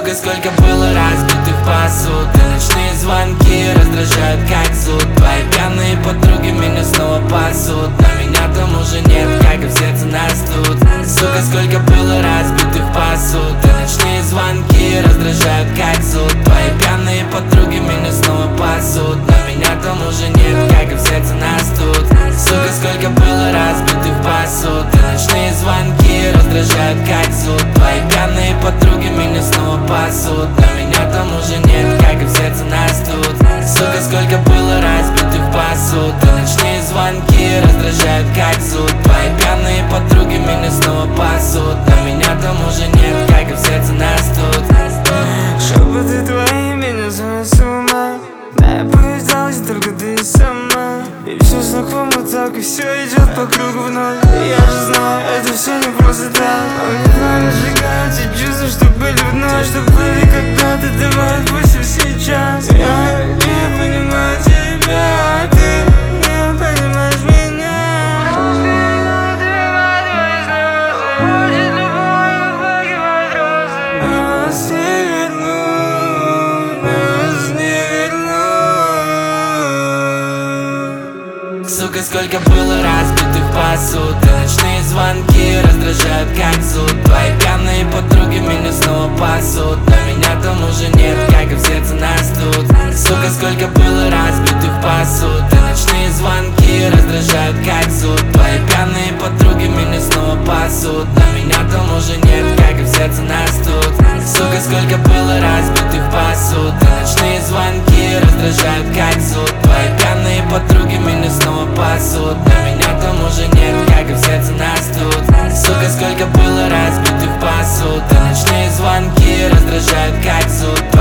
Сука, сколько было разбитых посуд, и ночные звонки раздражают как зуд. Твои пьяные подруги меня снова пасут, но меня там уже нет, как и в сердце нас тут. Сука, сколько было разбитых посуд, и ночные звонки раздражают как зуд. Твои пьяные подруги меня снова пасут, но меня там уже нет, как и в сердце нас тут. Сука, сколько было разбитых посуд, и ночные звонки раздражают как зуд. Твои пьяные подруги меня снова пасут, но меня там уже нет, как и в сердце нас тут. Сука, сколько было разбитых посуд, и ночные звонки раздражают как зуд. Твои пьяные подруги меня снова пасут, но меня там уже нет, как и в сердце нас тут. Шепоты твои меня сводят с ума. Да, я побеждалась, только ты сама. И все знакомо так, и все идет по кругу вновь. И я же знаю, это все не просто так. Но мне знаю, сжигают те чувства, что были вновь, что были когда-то, дымают пусть сейчас. Я не понимаю тебя, а ты не понимаешь меня. Нас не вернуть, нас не вернуть. Сука, сколько было разбитых посуд, и ночные звонки раздражают как зуд. Твои пьяные подруги меня снова пасут, но меня там уже нет, как и в сердце нас тут. Сука, сколько было разбитых посуд, и ночные звонки раздражают как зуд. Твои пьяные подруги меня снова пасут, но меня там уже нет, как и в сердце нас тут. Сука, сколько было разбитых посуд, и ночные звонки раздражают как зуд. Твои пьяные подруги меня снова пасут, но меня там уже нет, как и в сердце нас тут. Сука, сколько было разбитых посуд, и ночные звонки раздражают как зуд.